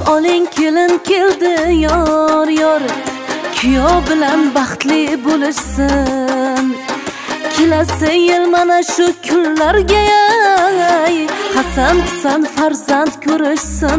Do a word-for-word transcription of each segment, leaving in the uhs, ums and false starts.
oling kelin keldi yor yor, kuyov bilan baxtli bo'lishsin. Kelasi yil mana shu kunlarga Hasan Husan farzand ko'rishsin.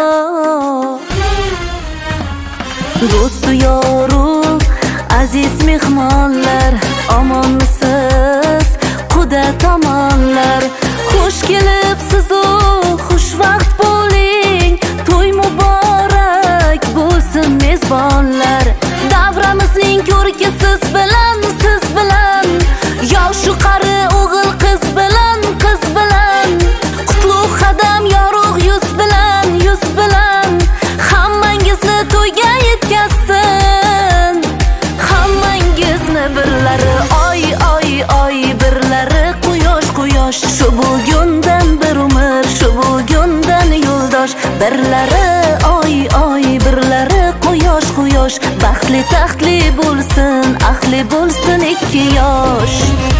Do'stu yoru aziz mehmonlar, omonmisiz quda tomonlar? Xush kelibsiz u xushvaqt bo'ling, to'y muborak bo'lsin mezbonlar. Davramizning ko'rki siz bilan, siz bilan, yoshu qari o'g'il qiz bilan, qiz bilan, qutlug' qadam yorug' yuz bilan, yuz bilan, hammangizni to'yga yetkazsin. Hammangizni birlari oy oy oy, birlari quyosh quyosh, shu bugundan bir umr, shu bugundan yo'ldosh. Birlari oy oy, birlari quyosh quyosh, baxtli taxtli bo'lsin, ahli bo'lsin ikki yosh.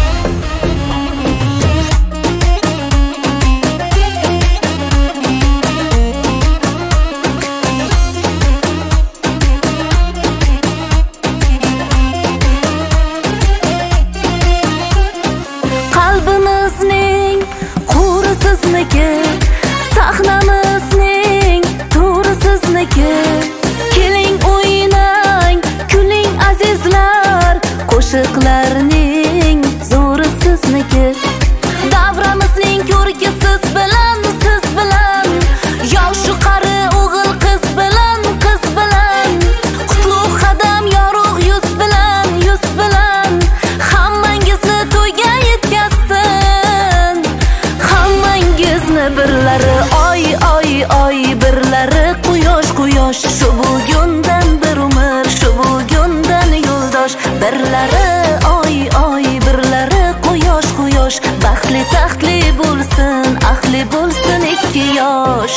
Qalbimizning quri sizniki, sahnamizning to'ri sizniki. Keling o'ynang, kuling azizlar, qo'shiqlarning zo'ri sizniki. Davramizning ko'rki siz bilan, siz bilan, yoshu qari o'g'il qiz bilan, qiz bilan, qutlug' qadam yorug' yuz bilan, yuz bilan, hammangizni to'yga yetkazsin. Hammangizni birlari oy oy oy, birlari quyosh quyosh, shu bugundan bir umr, shu bugundan yo'ldosh. Birlari oy oy, birlari quyosh quyosh, baxtli taxtli bo'lsin, ahli bo'lsin ikki yosh.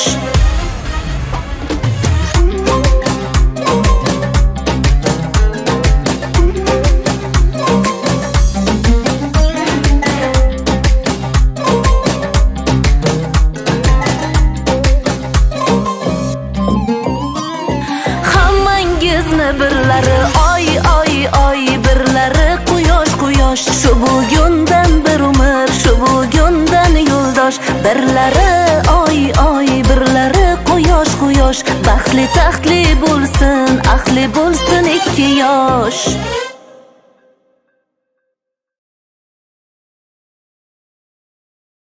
Hammangizni birlari oy oy oy, birlari quyosh quyosh, shu bugundan bir umr, shu bugundan yo'ldosh. Birlari oy oy, birlari quyosh quyosh, baxtli taxtli bo'lsin, ahli bo'lsin ikki yosh.